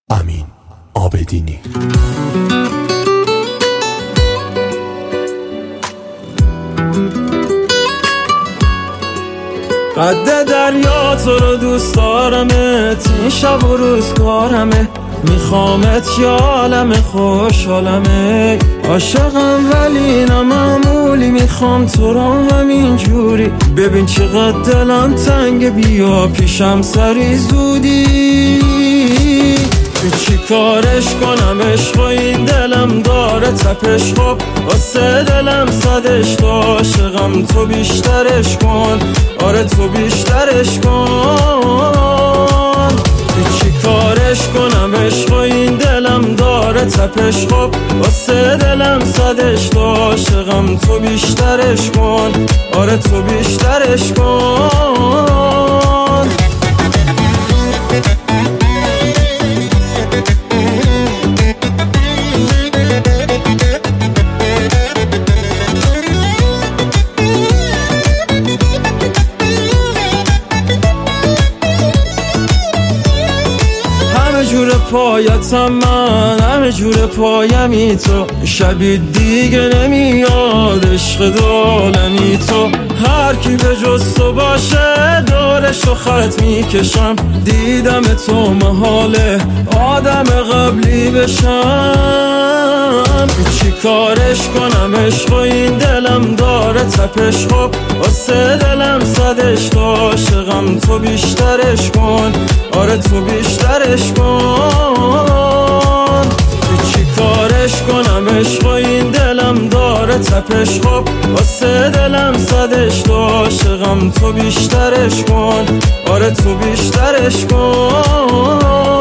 امین عابدینی. قد دریا تو رو دوست دارمت، این شب و روز کارمه، میخوامت یا عالم خوشحالمه. عاشقم ولی نمعمولی، میخوام تو رو همین جوری. ببین چقدر دلم تنگ، بیا پیشم سری زودی. چی کارش کنم عشق و این دلم داره تپش، خب واسه دلم صدش تو عاشقم، تو بیشترش کن، آره تو بیشترش کن. چی کارش کنم عشق و این دلم داره تپش، خب واسه دلم صدش تو عاشقم، تو بیشترش کن، آره تو بیشترش کن. همه جور پایتم من، همه جور پایمی تو، شبی دیگه نمیاد عشق دولمی تو. هر کی به جز تو باشه دورشو خط میکشم، دیدم تو محاله آدم قبلی بشم. چی کارش کنم عشق و این دلم داره تپش، خب واسه دلم صدش تو عاشقم، تو بیشترش کن، آره تو بیشترش کن. چی کارش کنم عشق و این دلم داره تپش، خب واسه دلم صدش تو عاشقم، تو بیشترش کن، آره تو بیشترش کن.